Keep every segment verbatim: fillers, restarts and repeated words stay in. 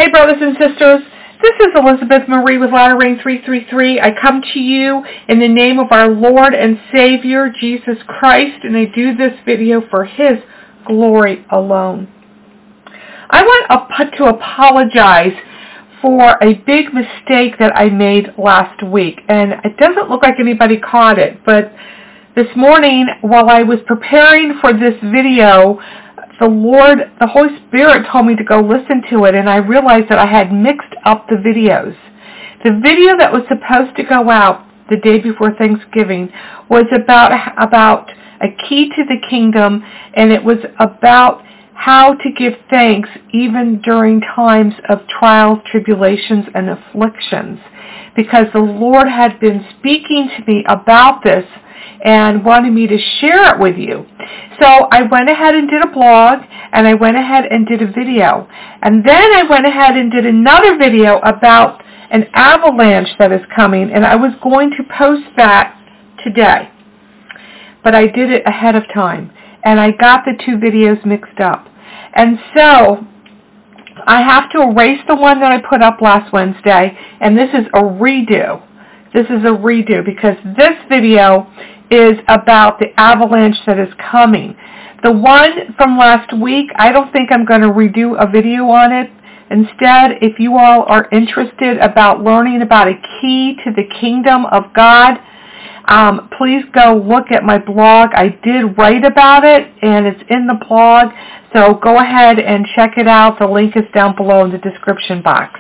Hey, brothers and sisters, this is Elizabeth Marie with Latter Rain three three three. I come to you in the name of our Lord and Savior, Jesus Christ, and I do this video for His glory alone. I want to apologize for a big mistake that I made last week, and it doesn't look like anybody caught it, but this morning while I was preparing for this video, the Lord, the Holy Spirit told me to go listen to it, and I realized that I had mixed up the videos. The video that was supposed to go out the day before Thanksgiving was about, about a key to the kingdom, and it was about how to give thanks even during times of trials, tribulations, and afflictions, because the Lord had been speaking to me about this and wanted me to share it with you. So I went ahead and did a blog, and I went ahead and did a video. And then I went ahead and did another video about an avalanche that is coming, and I was going to post that today. But I did it ahead of time, and I got the two videos mixed up. And so I have to erase the one that I put up last Wednesday, and this is a redo. This is a redo because this video is about the avalanche that is coming. The one from last week, I don't think I'm going to redo a video on it. Instead, if you all are interested about learning about a key to the kingdom of God, um, please go look at my blog. I did write about it, and it's in the blog, so go ahead and check it out. The link is down below in the description box.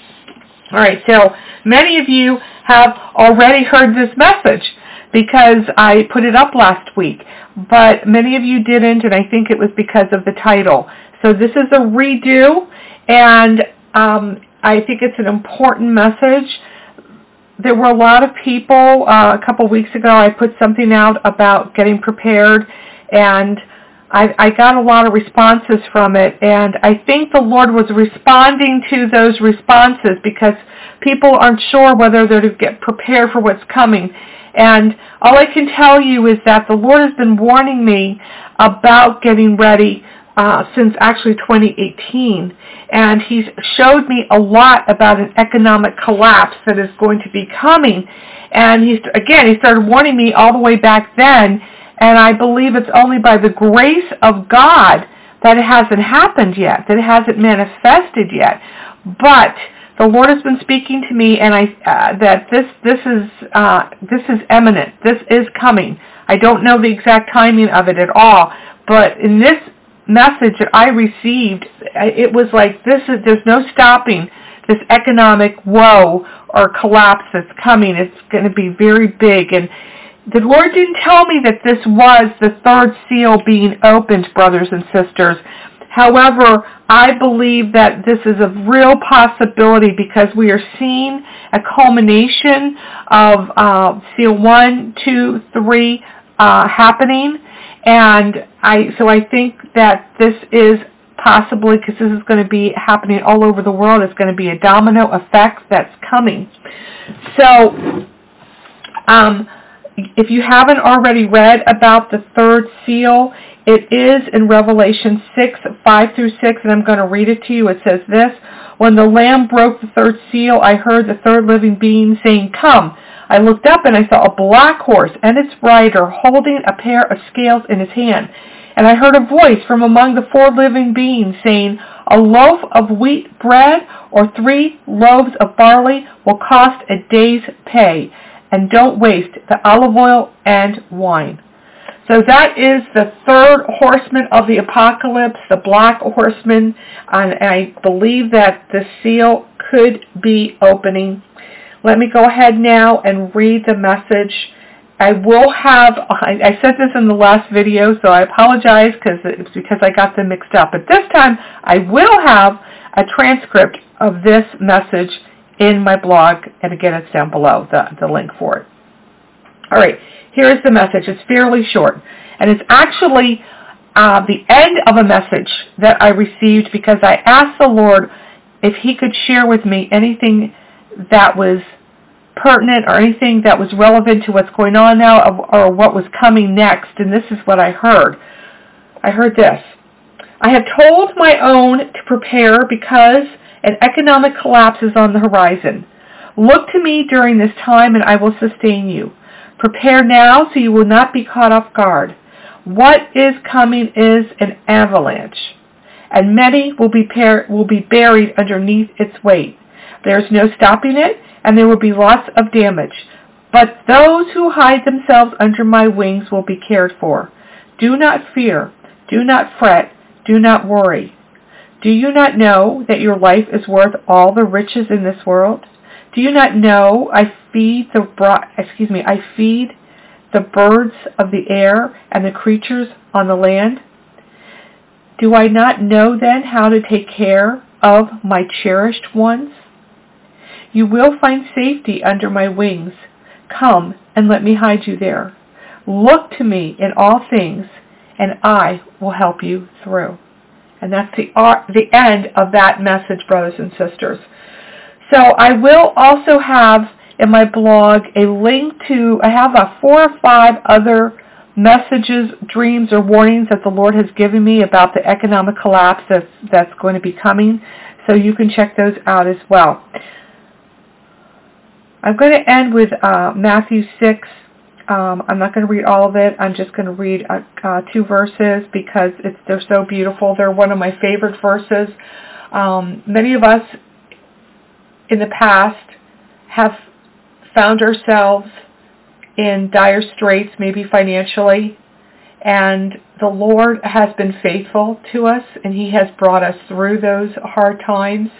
All right, so many of you have already heard this message because I put it up last week, but many of you didn't, and I think it was because of the title. So this is a redo, and um, I think it's an important message. There were a lot of people, uh, a couple weeks ago, I put something out about getting prepared, and I, I got a lot of responses from it, and I think the Lord was responding to those responses because people aren't sure whether they're to get prepared for what's coming. And all I can tell you is that the Lord has been warning me about getting ready uh, since actually twenty eighteen. And He's showed me a lot about an economic collapse that is going to be coming. And He's, again, He started warning me all the way back then. And I believe it's only by the grace of God that it hasn't happened yet, that it hasn't manifested yet. But the Lord has been speaking to me, and I uh, that this this is uh, this is imminent. This is coming. I don't know the exact timing of it at all, but in this message that I received, it was like this is there's no stopping this economic woe or collapse that's coming. It's going to be very big, and the Lord didn't tell me that this was the third seal being opened, brothers and sisters. However, I believe that this is a real possibility because we are seeing a culmination of uh, seal one, two, three uh, happening, and I so I think that this is possibly, because this is going to be happening all over the world, it's going to be a domino effect that's coming. So, um, if you haven't already read about the third seal, it is in Revelation six, five through six, and I'm going to read it to you. It says this: When the Lamb broke the third seal, I heard the third living being saying, "Come." I looked up and I saw a black horse and its rider holding a pair of scales in his hand. And I heard a voice from among the four living beings saying, "A loaf of wheat bread or three loaves of barley will cost a day's pay. And don't waste the olive oil and wine." So that is the third horseman of the apocalypse, the black horseman, and I believe that the seal could be opening. Let me go ahead now and read the message. I will have, I, I said this in the last video, so I apologize because it's because I got them mixed up. But this time, I will have a transcript of this message in my blog, and again, it's down below, the, the link for it. All right, here's the message. It's fairly short, and it's actually uh, the end of a message that I received because I asked the Lord if He could share with me anything that was pertinent or anything that was relevant to what's going on now or what was coming next, and this is what I heard. I heard this: I have told my own to prepare because An economic collapse is on the horizon. Look to me during this time, and I will sustain you. Prepare now so you will not be caught off guard. What is coming is an avalanche, and many will be, par- will be buried underneath its weight. There is no stopping it, and there will be lots of damage. But those who hide themselves under my wings will be cared for. Do not fear. Do not fret. Do not worry. Do you not know that your life is worth all the riches in this world? Do you not know I feed the bro- excuse me, I feed the birds of the air and the creatures on the land? Do I not know then how to take care of my cherished ones? You will find safety under my wings. Come and let me hide you there. Look to me in all things, and I will help you through. And that's the uh, the end of that message, brothers and sisters. So I will also have in my blog a link to, I have a four or five other messages, dreams, or warnings that the Lord has given me about the economic collapse that's, that's going to be coming. So you can check those out as well. I'm going to end with uh, Matthew six. Um, I'm not going to read all of it. I'm just going to read uh, uh, two verses because it's, they're so beautiful. They're one of my favorite verses. Um, many of us in the past have found ourselves in dire straits, maybe financially, and the Lord has been faithful to us, and He has brought us through those hard times,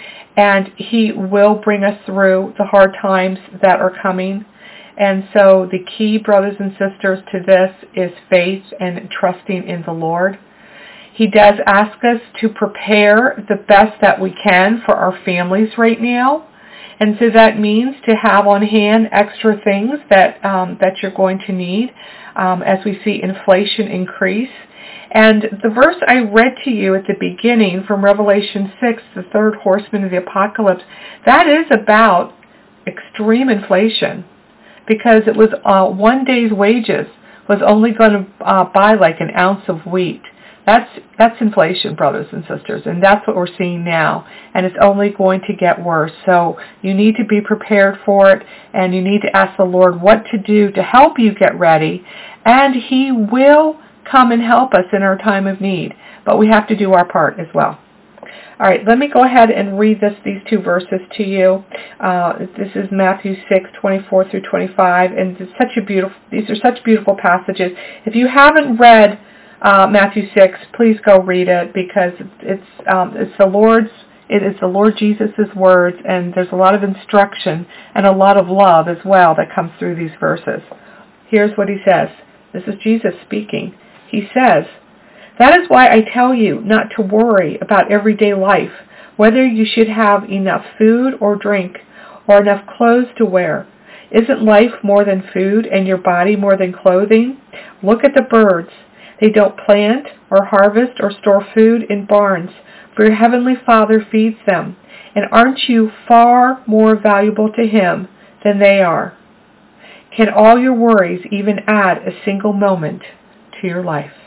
and He will bring us through the hard times that are coming. And so the key, brothers and sisters, to this is faith and trusting in the Lord. He does ask us to prepare the best that we can for our families right now. And so that means to have on hand extra things that um, that you're going to need um, as we see inflation increase. And the verse I read to you at the beginning from Revelation six, the third horseman of the apocalypse, that is about extreme inflation, because it was uh, one day's wages was only going to uh, buy like an ounce of wheat. That's that's inflation, brothers and sisters, and that's what we're seeing now, and it's only going to get worse. So you need to be prepared for it, and you need to ask the Lord what to do to help you get ready, and He will come and help us in our time of need, but we have to do our part as well. All right, let me go ahead and read this, these two verses to you. Uh, this is Matthew six, twenty-four through twenty-five, and it's such a beautiful. These are such beautiful passages. If you haven't read uh, Matthew six, please go read it, because it's um, it's the Lord's. It is the Lord Jesus' words, and there's a lot of instruction and a lot of love as well that comes through these verses. Here's what He says. This is Jesus speaking. He says, "That is why I tell you not to worry about everyday life, whether you should have enough food or drink, or enough clothes to wear. Isn't life more than food, and your body more than clothing? Look at the birds. They don't plant or harvest or store food in barns, for your heavenly Father feeds them. And aren't you far more valuable to Him than they are? Can all your worries even add a single moment to your life?"